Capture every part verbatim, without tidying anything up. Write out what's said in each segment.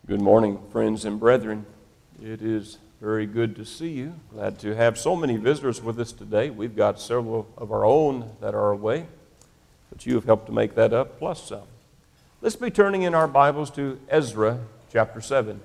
Good morning, friends and brethren. It is very good to see you. Glad to have so many visitors with us today. We've got several of our own that are away, but you have helped to make that up, plus some. Let's be turning in our Bibles to Ezra chapter seven.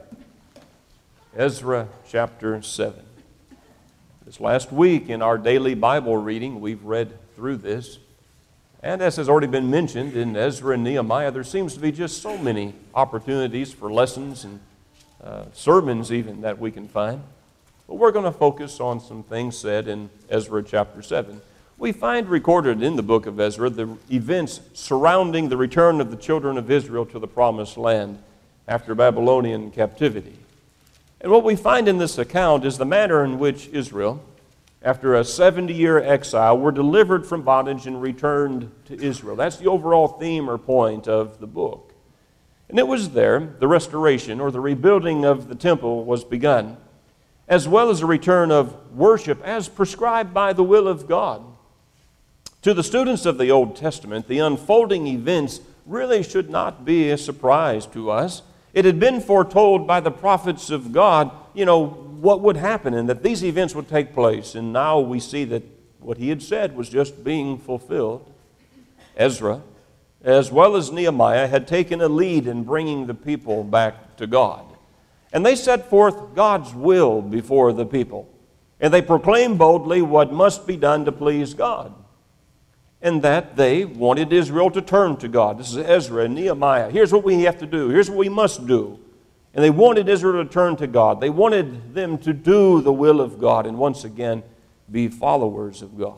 Ezra chapter seven. This last week in our daily Bible reading, we've read through this. And as has already been mentioned in Ezra and Nehemiah, there seems to be just so many opportunities for lessons and uh, sermons even that we can find. But we're going to focus on some things said in Ezra chapter seven. We find recorded in the book of Ezra the events surrounding the return of the children of Israel to the promised land after Babylonian captivity. And what we find in this account is the manner in which Israel, after a seventy-year exile, were delivered from bondage and returned to Israel. That's the overall theme or point of the book. And it was there the restoration or the rebuilding of the temple was begun, as well as the return of worship as prescribed by the will of God. To the students of the Old Testament, the unfolding events really should not be a surprise to us. It had been foretold by the prophets of God, you know, what would happen and that these events would take place. And now we see that what he had said was just being fulfilled. Ezra, as well as Nehemiah, had taken a lead in bringing the people back to God. And they set forth God's will before the people. And they proclaimed boldly what must be done to please God. And that they wanted Israel to turn to God. This is Ezra and Nehemiah. Here's what we have to do. Here's what we must do. And they wanted Israel to turn to God. They wanted them to do the will of God and once again be followers of God.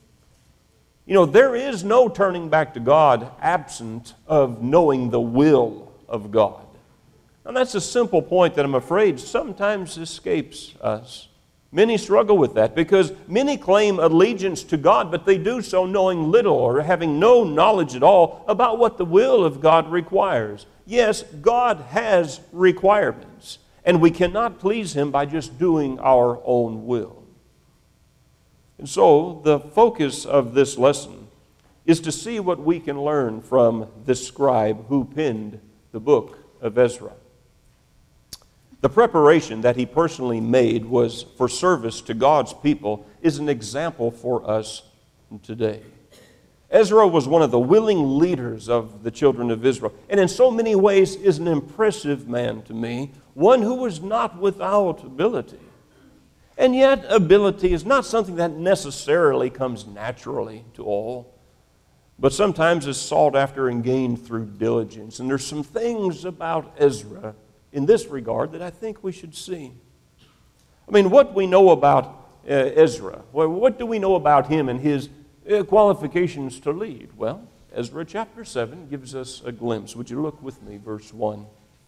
You know, there is no turning back to God absent of knowing the will of God. And that's a simple point that I'm afraid sometimes escapes us. Many struggle with that because many claim allegiance to God, but they do so knowing little or having no knowledge at all about what the will of God requires. Yes, God has requirements, and we cannot please Him by just doing our own will. And so, the focus of this lesson is to see what we can learn from this scribe who penned the book of Ezra. The preparation that he personally made was for service to God's people is an example for us today. Ezra was one of the willing leaders of the children of Israel, and in so many ways is an impressive man to me, one who was not without ability. And yet, ability is not something that necessarily comes naturally to all, but sometimes is sought after and gained through diligence. And there's some things about Ezra in this regard that I think we should see. I mean, what we know about uh, Ezra, well, what do we know about him and his uh, qualifications to lead? Well, Ezra chapter seven gives us a glimpse. Would you look with me, verse one?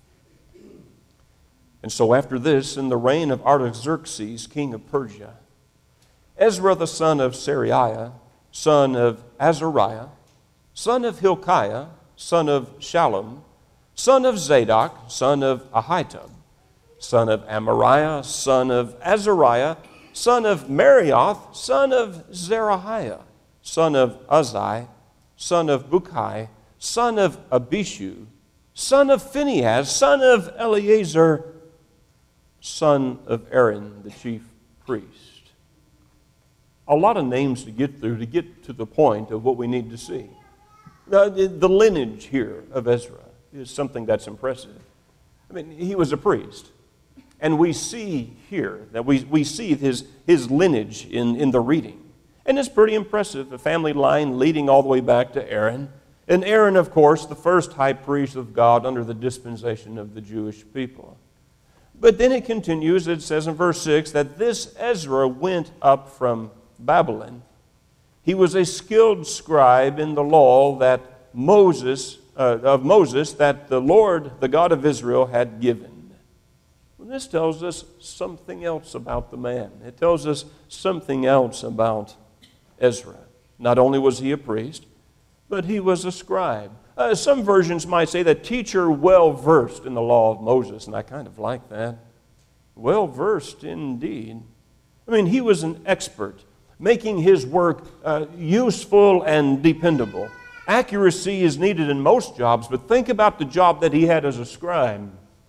And so after this, in the reign of Artaxerxes, king of Persia, Ezra the son of Seraiah, son of Azariah, son of Hilkiah, son of Shallum, son of Zadok, son of Ahitub, son of Amariah, son of Azariah, son of Marioth, son of Zerahiah, son of Uzzi, son of Bukai, son of Abishu, son of Phinehas, son of Eleazar, son of Aaron, the chief priest. A lot of names to get through to get to the point of what we need to see. The, the lineage here of Ezra is something that's impressive. I mean, he was a priest. And we see here that we, we see his, his lineage in, in the reading. And it's pretty impressive, a family line leading all the way back to Aaron. And Aaron, of course, the first high priest of God under the dispensation of the Jewish people. But then it continues, it says in verse six, that this Ezra went up from Babylon. He was a skilled scribe in the law that Moses Uh, of Moses that the Lord, the God of Israel, had given. Well, this tells us something else about the man. It tells us something else about Ezra. Not only was he a priest, but he was a scribe. Uh, some versions might say that teacher well-versed in the law of Moses, and I kind of like that. Well-versed indeed. I mean, he was an expert, making his work uh, useful and dependable. Accuracy is needed in most jobs, but think about the job that he had as a scribe.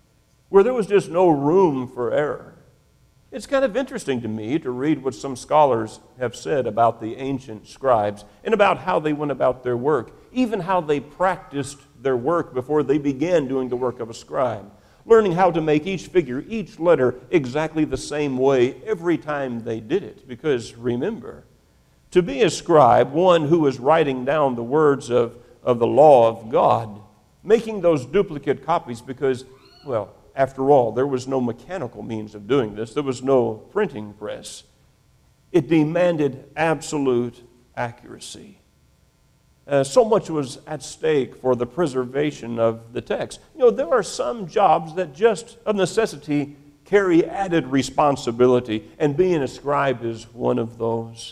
where there was just no room for error. It's kind of interesting to me to read what some scholars have said about the ancient scribes and about how they went about their work, even how they practiced their work before they began doing the work of a scribe, learning how to make each figure, each letter exactly the same way every time they did it. Because remember, to be a scribe, one who is writing down the words of, of the law of God, making those duplicate copies because, well, after all, there was no mechanical means of doing this. There was no printing press. It demanded absolute accuracy. Uh, so much was at stake for the preservation of the text. You know, there are some jobs that just of necessity carry added responsibility, and being a scribe is one of those.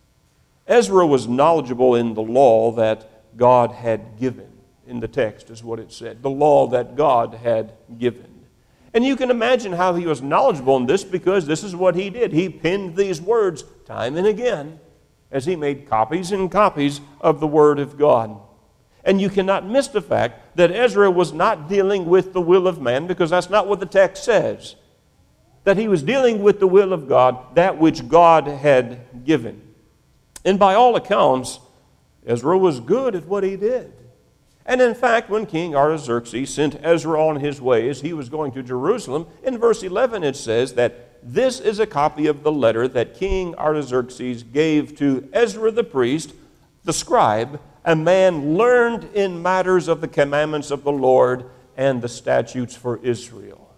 Ezra was knowledgeable in the law that God had given. In the text is what it said. The law that God had given. And you can imagine how he was knowledgeable in this because this is what he did. He penned these words time and again as he made copies and copies of the Word of God. And you cannot miss the fact that Ezra was not dealing with the will of man, because that's not what the text says. That he was dealing with the will of God, that which God had given. And by all accounts, Ezra was good at what he did. And in fact, when King Artaxerxes sent Ezra on his way as he was going to Jerusalem, in verse eleven it says that this is a copy of the letter that King Artaxerxes gave to Ezra the priest, the scribe, a man learned in matters of the commandments of the Lord and the statutes for Israel.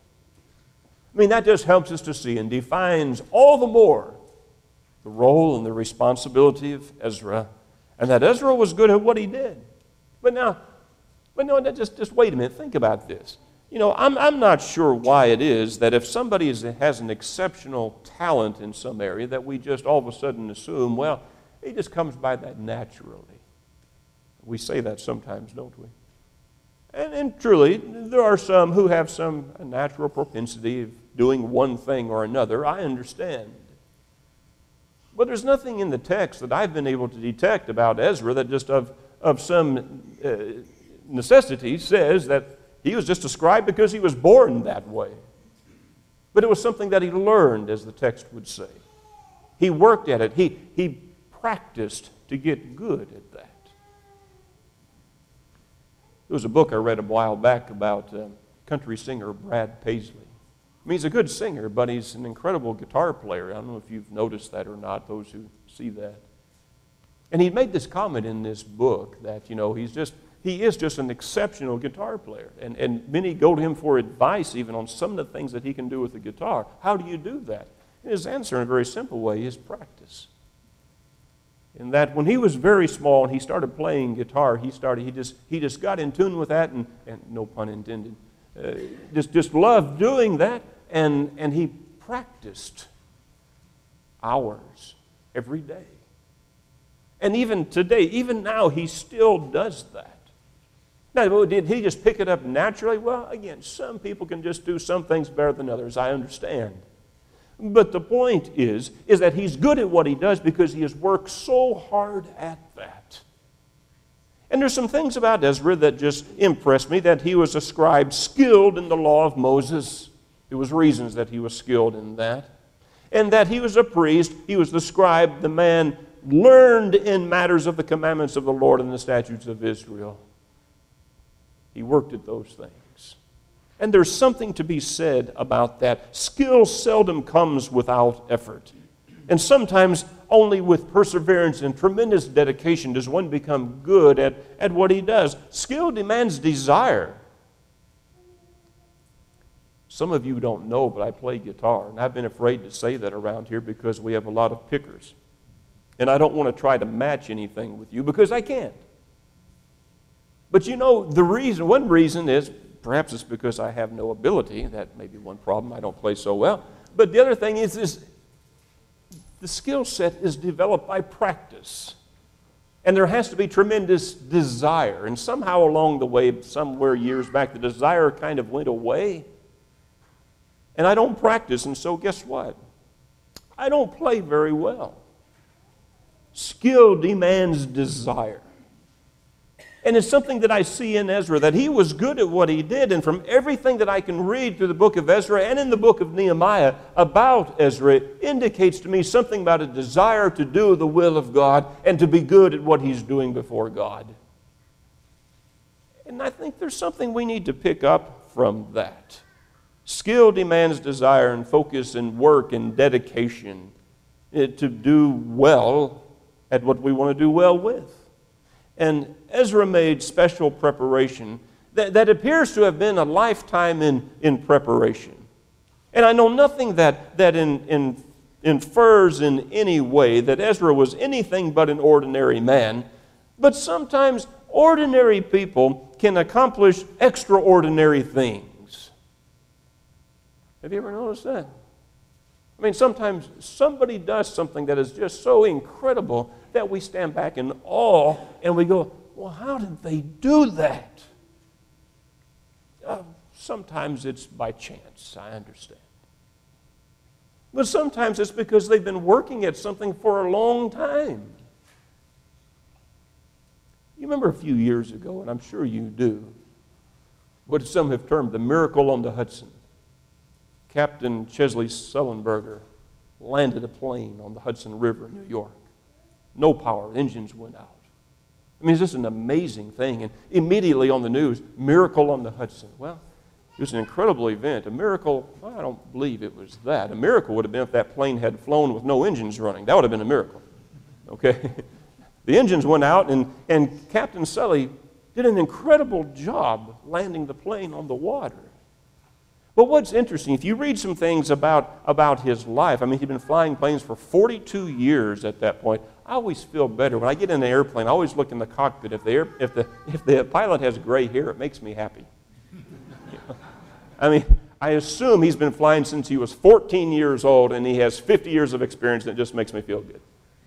I mean, that just helps us to see and defines all the more the role and the responsibility of Ezra, and that Ezra was good at what he did. But now, but no, just, just wait a minute, think about this. You know, I'm, I'm not sure why it is that if somebody is, has an exceptional talent in some area that we just all of a sudden assume, well, he just comes by that naturally. We say that sometimes, don't we? And, and truly, there are some who have some natural propensity of doing one thing or another. I understand. But there's nothing in the text that I've been able to detect about Ezra that just of, of some uh, necessity says that he was just a scribe because he was born that way. But it was something that he learned, as the text would say. He worked at it. He, he practiced to get good at that. There was a book I read a while back about uh, country singer Brad Paisley. I mean, he's a good singer, but he's an incredible guitar player. I don't know if you've noticed that or not, those who see that. And he made this comment in this book that, you know, he's just, he is just an exceptional guitar player. And, and many go to him for advice even on some of the things that he can do with the guitar. How do you do that? And his answer in a very simple way is practice. In that when he was very small and he started playing guitar, he started, he just, he just got in tune with that, and, and no pun intended, uh, just, just loved doing that, and, and he practiced hours every day. And even today, even now, he still does that. Now, did he just pick it up naturally? Well, again, some people can just do some things better than others, I understand. But the point is, is that he's good at what he does because he has worked so hard at that. And there's some things about Ezra that just impressed me, that he was a scribe skilled in the law of Moses. There was reasons that he was skilled in that. And that he was a priest, he was the scribe, the man learned in matters of the commandments of the Lord and the statutes of Israel. He worked at those things. And there's something to be said about that. Skill seldom comes without effort. And sometimes only with perseverance and tremendous dedication does one become good at, at what he does. Skill demands desire. Some of you don't know, but I play guitar. And I've been afraid to say that around here because we have a lot of pickers. And I don't want to try to match anything with you because I can't. But you know, the reason, one reason is, perhaps it's because I have no ability. That may be one problem. I don't play so well. But the other thing is, is the skill set is developed by practice. And there has to be tremendous desire. And somehow along the way, somewhere years back, the desire kind of went away. And I don't practice, and so guess what? I don't play very well. Skill demands desire. And it's something that I see in Ezra, that he was good at what he did. And from everything that I can read through the book of Ezra and in the book of Nehemiah about Ezra, it indicates to me something about a desire to do the will of God and to be good at what he's doing before God. And I think there's something we need to pick up from that. Skill demands desire and focus and work and dedication to do well at what we want to do well with. And Ezra made special preparation that, that appears to have been a lifetime in, in preparation. And I know nothing that, that in, in, infers in any way that Ezra was anything but an ordinary man, but sometimes ordinary people can accomplish extraordinary things. Have you ever noticed that? I mean, sometimes somebody does something that is just so incredible that we stand back in awe and we go, well, how did they do that? Uh, sometimes it's by chance, I understand. But sometimes it's because they've been working at something for a long time. You remember a few years ago, and I'm sure you do, what some have termed the miracle on the Hudson. Captain Chesley Sullenberger landed a plane on the Hudson River in New York. No power, engines went out. I mean, it's just an amazing thing. And immediately on the news, miracle on the Hudson. Well, it was an incredible event. A miracle, well, I don't believe it was that. A miracle would have been if that plane had flown with no engines running. That would have been a miracle. Okay? The engines went out, and, and Captain Sully did an incredible job landing the plane on the water. But what's interesting, if you read some things about, about his life, I mean, he'd been flying planes for forty-two years at that point. I always feel better. When I get in an airplane, I always look in the cockpit. If the, air, if the, if the pilot has gray hair, it makes me happy. You know? I mean, I assume he's been flying since he was fourteen years old, and he has fifty years of experience, and it just makes me feel good.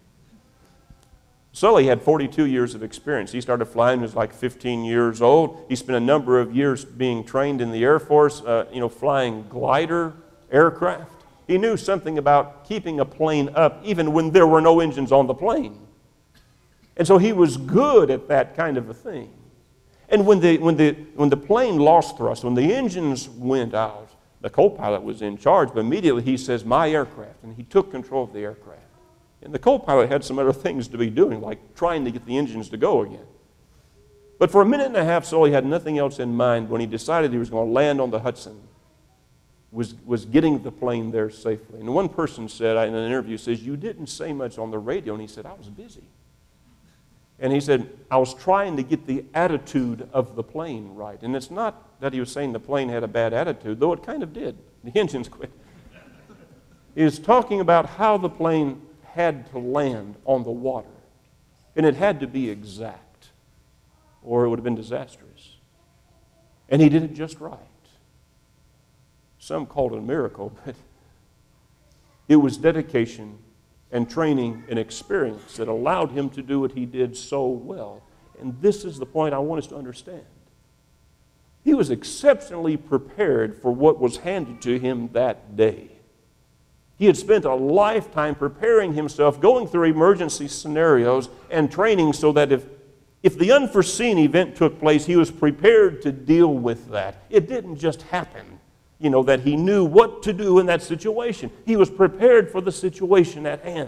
Sully had forty-two years of experience. He started flying when he was like fifteen years old. He spent a number of years being trained in the Air Force, uh, you know, flying glider aircraft. He knew something about keeping a plane up even when there were no engines on the plane. And so he was good at that kind of a thing. And when the, when the, when the plane lost thrust, when the engines went out, the co-pilot was in charge, but immediately he says, my aircraft, and he took control of the aircraft. And the co-pilot had some other things to be doing, like trying to get the engines to go again. But for a minute and a half, Sully had nothing else in mind when he decided he was going to land on the Hudson, was, was getting the plane there safely. And one person said, in an interview, says, you didn't say much on the radio. And he said, I was busy. And he said, I was trying to get the attitude of the plane right. And it's not that he was saying the plane had a bad attitude, though it kind of did. The engines quit. He was talking about how the plane had to land on the water. And it had to be exact, or it would have been disastrous. And he did it just right. Some called it a miracle, but it was dedication and training and experience that allowed him to do what he did so well. And this is the point I want us to understand. He was exceptionally prepared for what was handed to him that day. He had spent a lifetime preparing himself, going through emergency scenarios and training so that if, if the unforeseen event took place, he was prepared to deal with that. It didn't just happen, you know, that he knew what to do in that situation. He was prepared for the situation at hand.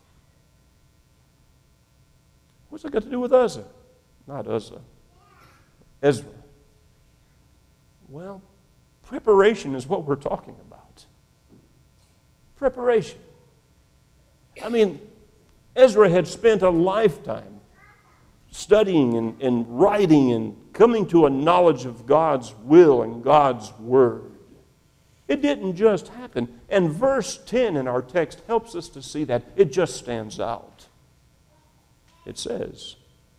What's that got to do with Uzzah? Not Uzzah. Ezra. Well, preparation is what we're talking about. Preparation. I mean, Ezra had spent a lifetime studying and, and writing and coming to a knowledge of God's will and God's word. It didn't just happen. And verse ten in our text helps us to see that. It just stands out. It says,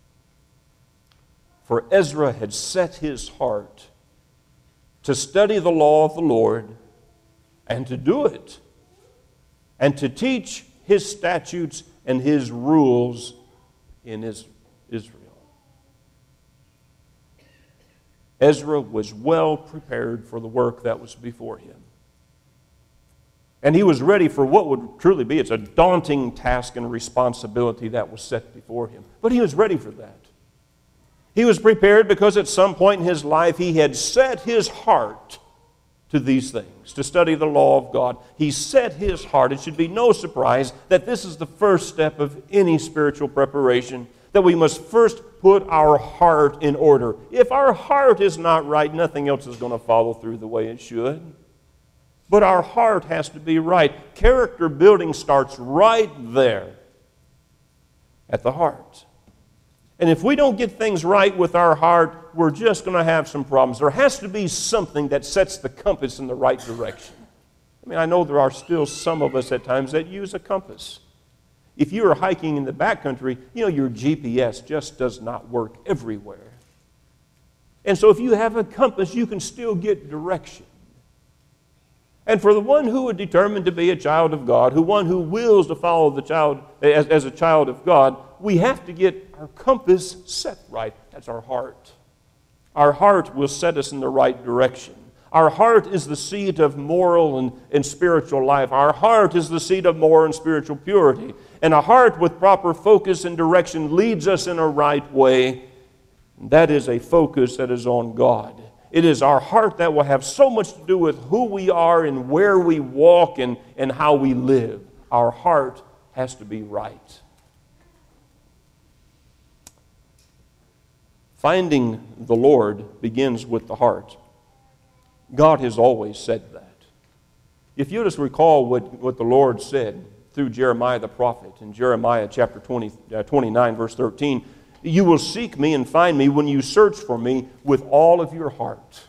for Ezra had set his heart to study the law of the Lord and to do it, and to teach his statutes and his rules in Israel. Ezra was well prepared for the work that was before him. And he was ready for what would truly be, it's a daunting task and responsibility that was set before him. But he was ready for that. He was prepared because at some point in his life he had set his heart to these things, to study the law of God. He set his heart. It should be no surprise that this is the first step of any spiritual preparation, that we must first put our heart in order. If our heart is not right, nothing else is going to follow through the way it should. But our heart has to be right. Character building starts right there at the heart. And if we don't get things right with our heart, we're just going to have some problems. There has to be something that sets the compass in the right direction. I mean, I know there are still some of us at times that use a compass. If you are hiking in the backcountry, you know, your G P S just does not work everywhere. And so if you have a compass, you can still get direction. And for the one who would determine to be a child of God, who one who wills to follow the child as, as a child of God, we have to get our compass set right. That's our heart. Our heart will set us in the right direction. Our heart is the seat of moral and, and spiritual life. Our heart is the seat of moral and spiritual purity. And a heart with proper focus and direction leads us in a right way. That is a focus that is on God. It is our heart that will have so much to do with who we are and where we walk and, and how we live. Our heart has to be right. Finding the Lord begins with the heart. God has always said that. If you just recall what, what the Lord said through Jeremiah the prophet in Jeremiah chapter twenty, uh, twenty-nine, verse thirteen, you will seek me and find me when you search for me with all of your heart.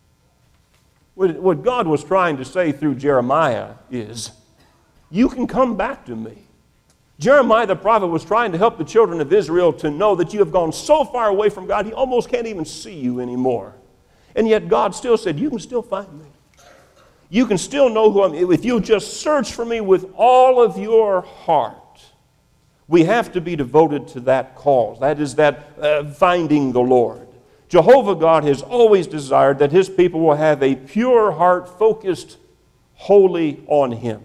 What, what God was trying to say through Jeremiah is, you can come back to me. Jeremiah the prophet was trying to help the children of Israel to know that you have gone so far away from God, he almost can't even see you anymore. And yet God still said, you can still find me. You can still know who I am. If you just search for me with all of your heart. We have to be devoted to that cause. That is that uh, finding the Lord. Jehovah God has always desired that His people will have a pure heart focused wholly on Him.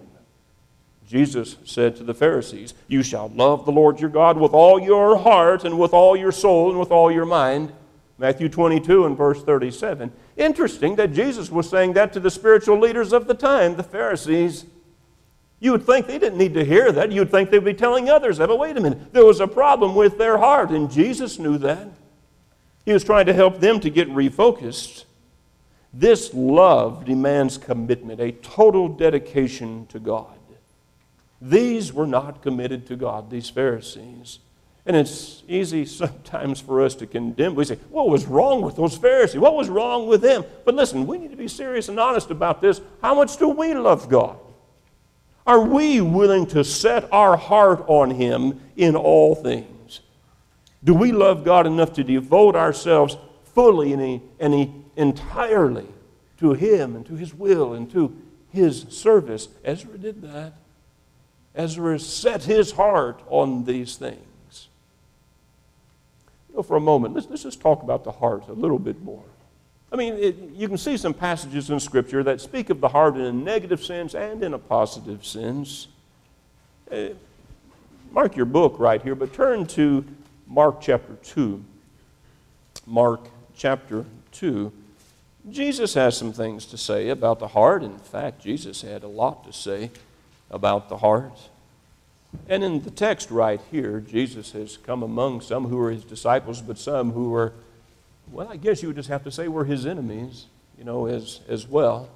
Jesus said to the Pharisees, you shall love the Lord your God with all your heart and with all your soul and with all your mind. Matthew twenty-two and verse thirty-seven. Interesting that Jesus was saying that to the spiritual leaders of the time, the Pharisees. You would think they didn't need to hear that. You would think they'd be telling others that. But wait a minute, there was a problem with their heart, and Jesus knew that. He was trying to help them to get refocused. This love demands commitment, a total dedication to God. These were not committed to God, these Pharisees. And it's easy sometimes for us to condemn. We say, what was wrong with those Pharisees? What was wrong with them? But listen, we need to be serious and honest about this. How much do we love God? Are we willing to set our heart on Him in all things? Do we love God enough to devote ourselves fully and, and entirely to Him and to His will and to His service? Ezra did that. Ezra set his heart on these things. You know, for a moment, let's, let's just talk about the heart a little bit more. I mean, it, you can see some passages in Scripture that speak of the heart in a negative sense and in a positive sense. Uh, mark your book right here, but turn to Mark chapter two. Mark chapter two. Jesus has some things to say about the heart. In fact, Jesus had a lot to say about the heart. And in the text right here, Jesus has come among some who were His disciples, but some who were, well, I guess you would just have to say were His enemies, you know, as, as well.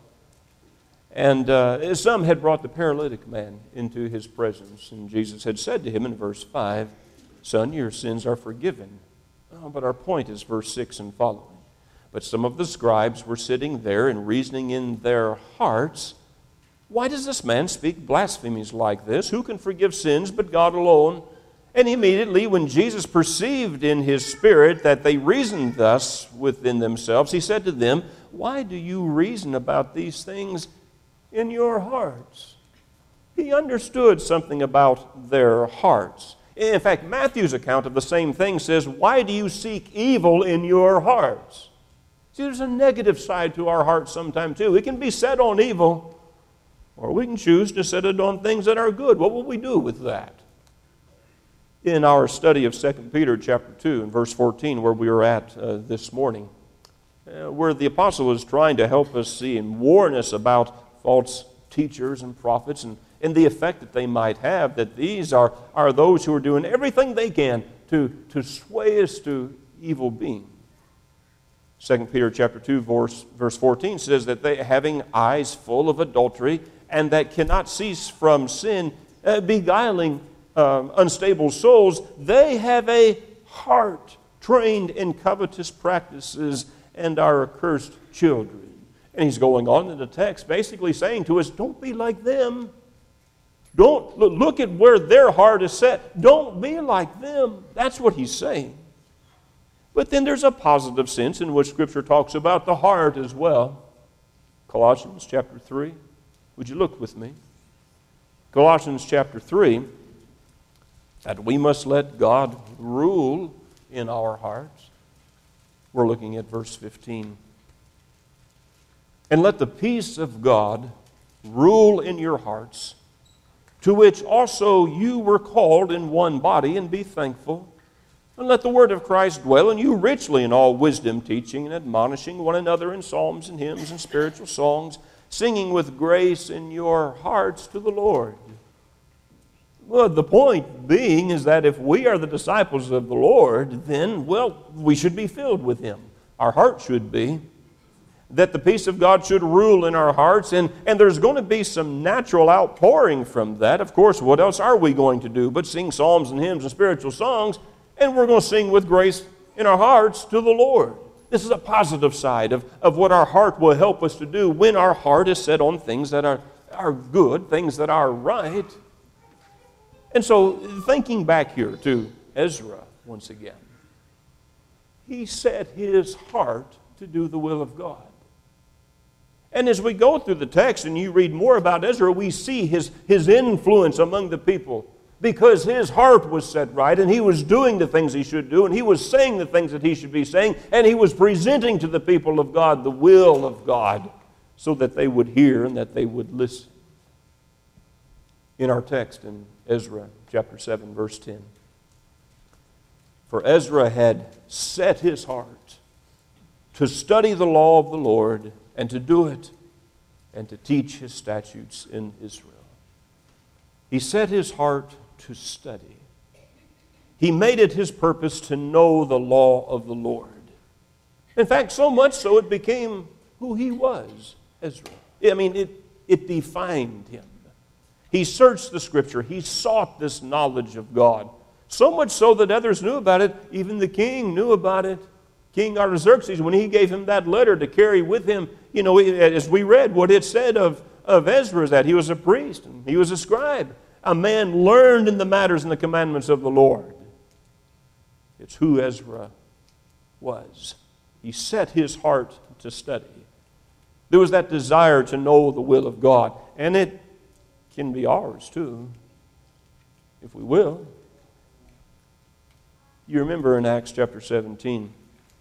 And uh, some had brought the paralytic man into His presence. And Jesus had said to him in verse five, son, your sins are forgiven. Oh, but our point is verse six and following. But some of the scribes were sitting there and reasoning in their hearts, why does this man speak blasphemies like this? Who can forgive sins but God alone? And immediately when Jesus perceived in His spirit that they reasoned thus within themselves, He said to them, why do you reason about these things in your hearts? He understood something about their hearts. In fact, Matthew's account of the same thing says, why do you seek evil in your hearts? See, there's a negative side to our hearts sometimes too. We can be set on evil, or we can choose to set it on things that are good. What will we do with that? in our study of Second Peter chapter two and verse fourteen, where we are at uh, this morning, uh, where the apostle is trying to help us see and warn us about false teachers and prophets and, and the effect that they might have, that these are, are those who are doing everything they can to, to sway us to evil being. Second Peter chapter two, verse, verse fourteen says that they, having eyes full of adultery, and that cannot cease from sin, uh, beguiling um, unstable souls, they have a heart trained in covetous practices and are accursed children. And he's going on in the text basically saying to us, don't be like them. Don't look at where their heart is set. Don't be like them. That's what he's saying. But then there's a positive sense in which Scripture talks about the heart as well. Colossians chapter three. Would you look with me? Colossians chapter three, that we must let God rule in our hearts. We're looking at verse fifteen. And let the peace of God rule in your hearts, to which also you were called in one body, and be thankful. And let the word of Christ dwell in you richly in all wisdom, teaching and admonishing one another in psalms and hymns and spiritual songs, singing with grace in your hearts to the Lord. Well, the point being is that if we are the disciples of the Lord, then, well, we should be filled with Him. Our heart should be. That the peace of God should rule in our hearts, and, and there's going to be some natural outpouring from that. Of course, what else are we going to do but sing psalms and hymns and spiritual songs, and we're going to sing with grace in our hearts to the Lord. This is a positive side of, of what our heart will help us to do when our heart is set on things that are, are good, things that are right. And so, thinking back here to Ezra once again, he set his heart to do the will of God. And as we go through the text and you read more about Ezra, we see his, his influence among the people because his heart was set right and he was doing the things he should do and he was saying the things that he should be saying and he was presenting to the people of God the will of God so that they would hear and that they would listen. In our text in Ezra chapter seven, verse ten, for Ezra had set his heart to study the law of the Lord and to do it, and to teach His statutes in Israel. He set his heart to study. He made it his purpose to know the law of the Lord. In fact, so much so it became who he was, Ezra. I mean, it, it defined him. He searched the Scripture. He sought this knowledge of God. So much so that others knew about it. Even the king knew about it. King Artaxerxes, when he gave him that letter to carry with him, you know, as we read, what it said of, of Ezra is that he was a priest and he was a scribe, a man learned in the matters and the commandments of the Lord. It's who Ezra was. He set his heart to study. There was that desire to know the will of God, and it can be ours too, if we will. You remember in Acts chapter seventeen,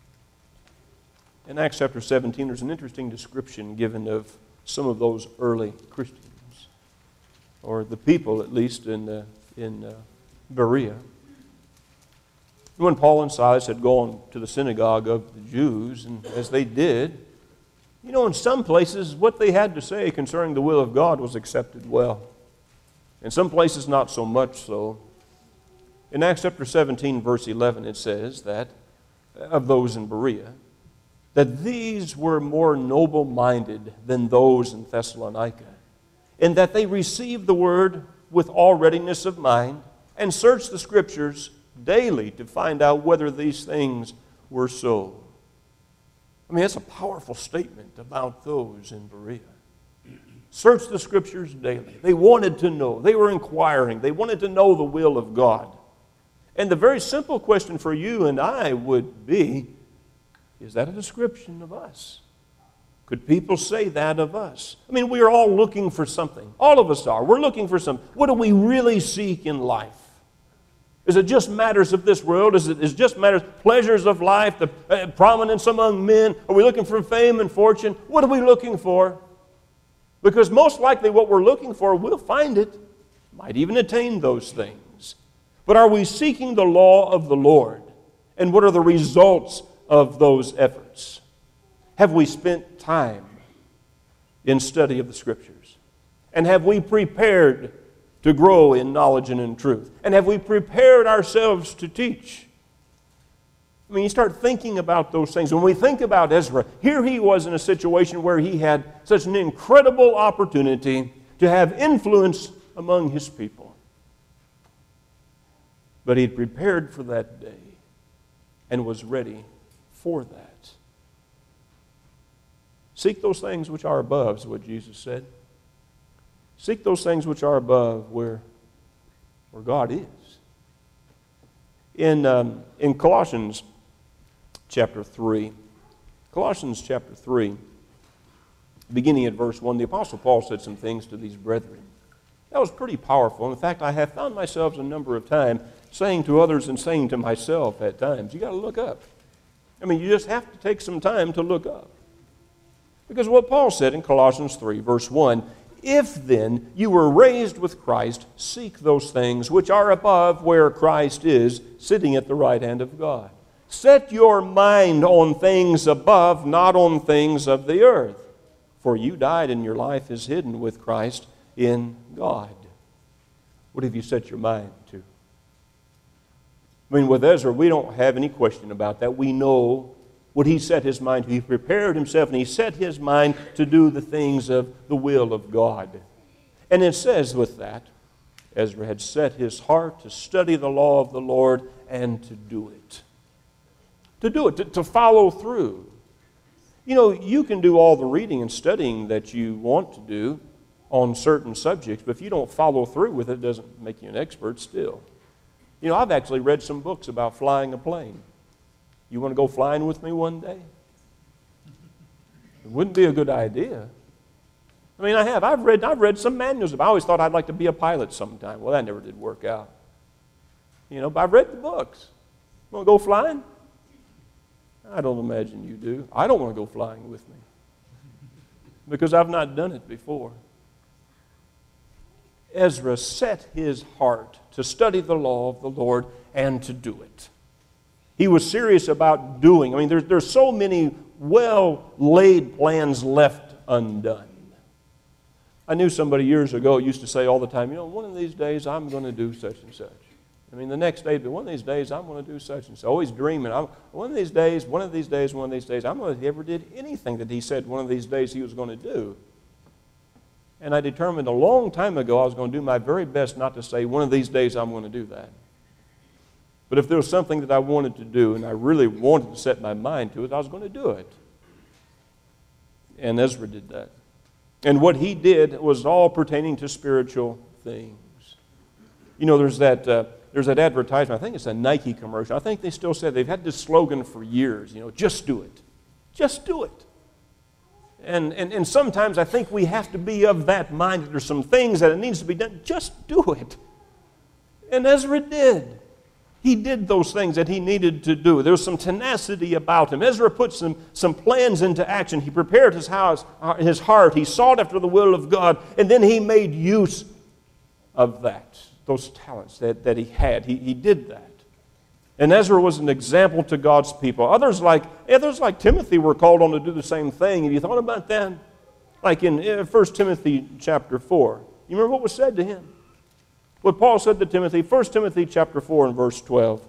in Acts chapter seventeen, there's an interesting description given of some of those early Christians, or the people at least in, uh, in uh, Berea. When Paul and Silas had gone to the synagogue of the Jews, and as they did, you know, in some places what they had to say concerning the will of God was accepted well. In some places not so much so. In Acts chapter seventeen, verse eleven, it says that, of those in Berea, that these were more noble-minded than those in Thessalonica, in that they received the word with all readiness of mind and searched the Scriptures daily to find out whether these things were so. I mean, that's a powerful statement about those in Berea. Search the Scriptures daily. They wanted to know. They were inquiring. They wanted to know the will of God. And the very simple question for you and I would be, is that a description of us? Could people say that of us? I mean, we are all looking for something. All of us are. We're looking for something. What do we really seek in life? Is it just matters of this world? Is it, is it just matters, pleasures of life, the uh, prominence among men? Are we looking for fame and fortune? What are we looking for? Because most likely what we're looking for, we'll find it. Might even attain those things. But are we seeking the law of the Lord? And what are the results of those efforts? Have we spent time in study of the Scriptures? And have we prepared to grow in knowledge and in truth? And have we prepared ourselves to teach? I mean, you start thinking about those things. When we think about Ezra, here he was in a situation where he had such an incredible opportunity to have influence among his people. But he'd prepared for that day and was ready for that. Seek those things which are above, is what Jesus said. Seek those things which are above where, where God is. In, um, in Colossians chapter three, Colossians chapter three, beginning at verse one, the Apostle Paul said some things to these brethren. That was pretty powerful. In fact, I have found myself a number of times saying to others and saying to myself at times, you got to look up. I mean, you just have to take some time to look up. Because what Paul said in Colossians three, verse one, if then you were raised with Christ, seek those things which are above where Christ is, sitting at the right hand of God. Set your mind on things above, not on things of the earth. For you died and your life is hidden with Christ in God. What have you set your mind to? I mean, with Ezra, we don't have any question about that. We know what he set his mind to. He prepared himself and he set his mind to do the things of the will of God. And it says with that, Ezra had set his heart to study the law of the Lord and to do it. To do it, to, to follow through. You know, you can do all the reading and studying that you want to do on certain subjects, but if you don't follow through with it, it doesn't make you an expert still. You know, I've actually read some books about flying a plane. You want to go flying with me one day? It wouldn't be a good idea. I mean, I have. I've read, I've read some manuals. I always thought I'd like to be a pilot sometime. Well, that never did work out. You know, but I've read the books. Want to go flying? I don't imagine you do. I don't want to go flying with me because I've not done it before. Ezra set his heart to study the law of the Lord and to do it. He was serious about doing. I mean, there's, there's so many well-laid plans left undone. I knew somebody years ago used to say all the time, you know, one of these days I'm going to do such and such. I mean, the next day, but one of these days I'm going to do such and such. Always dreaming. I'm, one of these days, one of these days, one of these days. I don't know if he ever did anything that he said one of these days he was going to do. And I determined a long time ago I was going to do my very best not to say one of these days I'm going to do that. But if there was something that I wanted to do and I really wanted to set my mind to it, I was going to do it. And Ezra did that. And what he did was all pertaining to spiritual things. You know, there's that uh, there's that advertisement. I think it's a Nike commercial. I think they still say they've had this slogan for years. You know, just do it. Just do it. And, and, and sometimes I think we have to be of that mind that there's some things that it needs to be done. Just do it. And Ezra did. He did those things that he needed to do. There was some tenacity about him. Ezra put some, some plans into action. He prepared his house, his heart. He sought after the will of God. And then he made use of that, those talents that, that he had. He, he did that. And Ezra was an example to God's people. Others like, others like Timothy were called on to do the same thing. Have you thought about that? Like in First Timothy chapter four. You remember what was said to him? What Paul said to Timothy, First Timothy chapter four and verse twelve.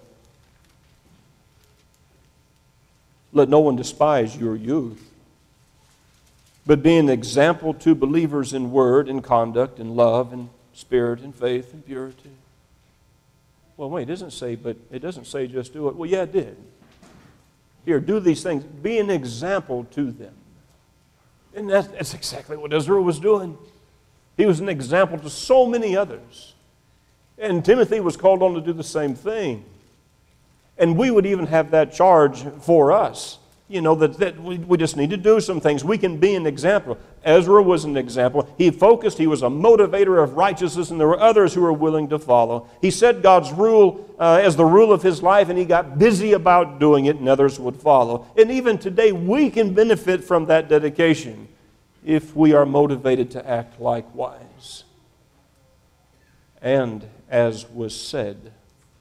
Let no one despise your youth, but be an example to believers in word and conduct and love and spirit and faith and purity. Well, wait, it doesn't say, but it doesn't say just do it. Well, yeah, it did. Here, do these things. Be an example to them. And that's, that's exactly what Ezra was doing. He was an example to so many others. And Timothy was called on to do the same thing. And we would even have that charge for us. You know, that, that we, we just need to do some things. We can be an example. Ezra was an example. He focused. He was a motivator of righteousness, and there were others who were willing to follow. He set God's rule uh, as the rule of his life, and he got busy about doing it, and others would follow. And even today, we can benefit from that dedication if we are motivated to act likewise. And as was said,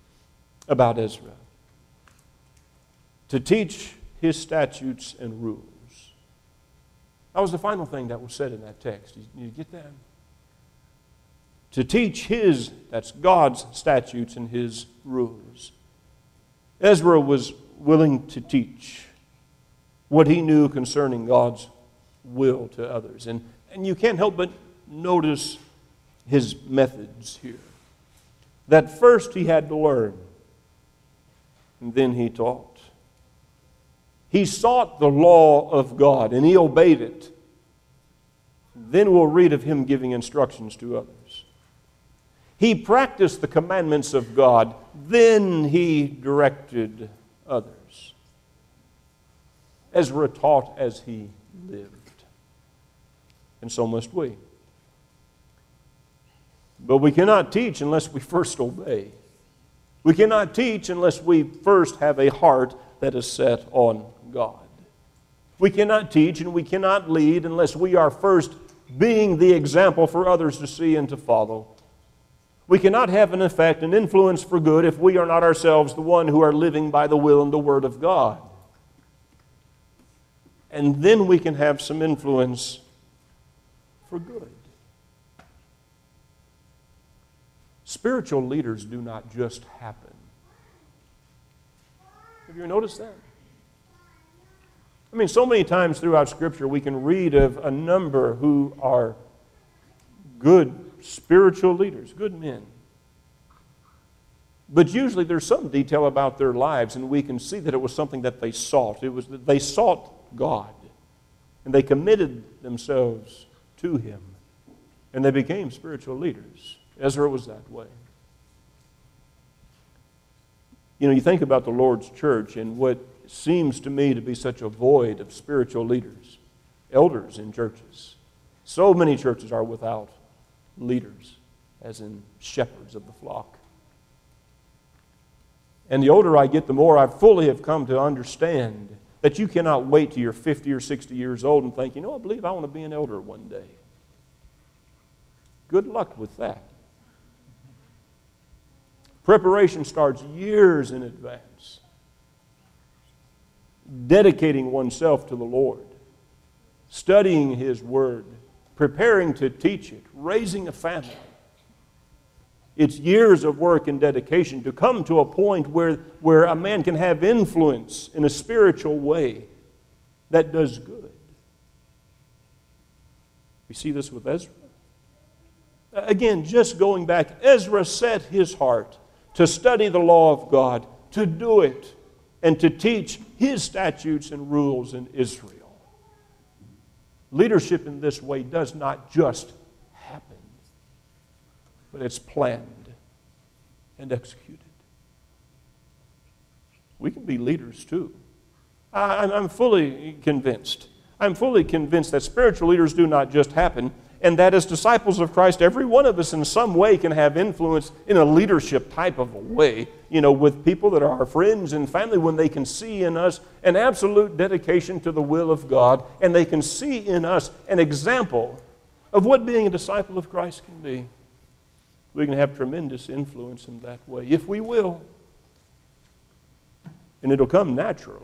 about Ezra. To teach his statutes and rules. That was the final thing that was said in that text. You, you get that? To teach his, that's God's statutes and his rules. Ezra was willing to teach what he knew concerning God's will to others. And, and you can't help but notice his methods here. That first he had to learn, and then he taught. He sought the law of God, and he obeyed it. Then we'll read of him giving instructions to others. He practiced the commandments of God, then he directed others. Ezra taught as he lived, and so must we. But we cannot teach unless we first obey. We cannot teach unless we first have a heart that is set on God. We cannot teach and we cannot lead unless we are first being the example for others to see and to follow. We cannot have an effect, an influence for good, if we are not ourselves the one who are living by the will and the Word of God. And then we can have some influence for good. Spiritual leaders do not just happen. Have you noticed that? I mean, so many times throughout Scripture we can read of a number who are good spiritual leaders, good men. But usually there's some detail about their lives, and we can see that it was something that they sought. It was that they sought God, and they committed themselves to Him, and they became spiritual leaders. Ezra was that way. You know, you think about the Lord's church and what seems to me to be such a void of spiritual leaders, elders in churches. So many churches are without leaders, as in shepherds of the flock. And the older I get, the more I fully have come to understand that you cannot wait till you're fifty or sixty years old and think, you know, I believe I want to be an elder one day. Good luck with that. Preparation starts years in advance. Dedicating oneself to the Lord, studying His Word, preparing to teach it, raising a family. It's years of work and dedication to come to a point where, where a man can have influence in a spiritual way that does good. We see this with Ezra. Again, just going back, Ezra set his heart to study the law of God, to do it, and to teach His statutes and rules in Israel. Leadership in this way does not just happen, but it's planned and executed. We can be leaders too. I'm fully convinced. I'm fully convinced that spiritual leaders do not just happen, and that as disciples of Christ, every one of us in some way can have influence in a leadership type of a way, you know, with people that are our friends and family, when they can see in us an absolute dedication to the will of God, and they can see in us an example of what being a disciple of Christ can be. We can have tremendous influence in that way, if we will. And it'll come naturally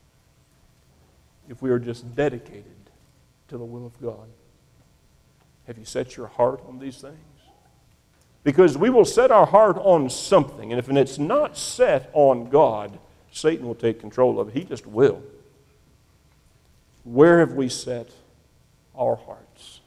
if we are just dedicated to the will of God. Have you set your heart on these things? Because we will set our heart on something, and if it's not set on God, Satan will take control of it. He just will. Where have we set our hearts?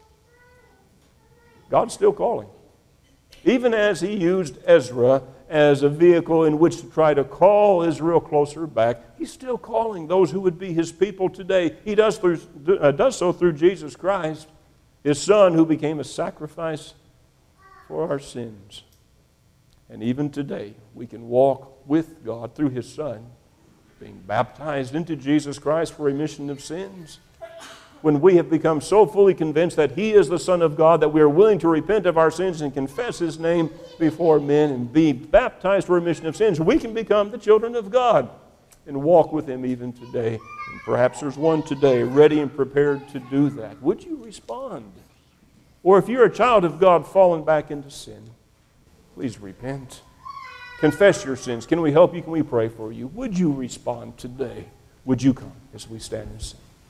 God's still calling. Even as He used Ezra as a vehicle in which to try to call Israel closer back, He's still calling those who would be His people today. He does, through, uh, does so through Jesus Christ, His Son, who became a sacrifice for our sins. And even today, we can walk with God through His Son, being baptized into Jesus Christ for remission of sins. When we have become so fully convinced that He is the Son of God that we are willing to repent of our sins and confess His name before men and be baptized for remission of sins, we can become the children of God and walk with Him even today. And perhaps there's one today ready and prepared to do that. Would you respond? Or if you're a child of God fallen back into sin, please repent. confess your sins? Can we help you? Can we pray for you? Would you respond today? Would you come as we stand and sing?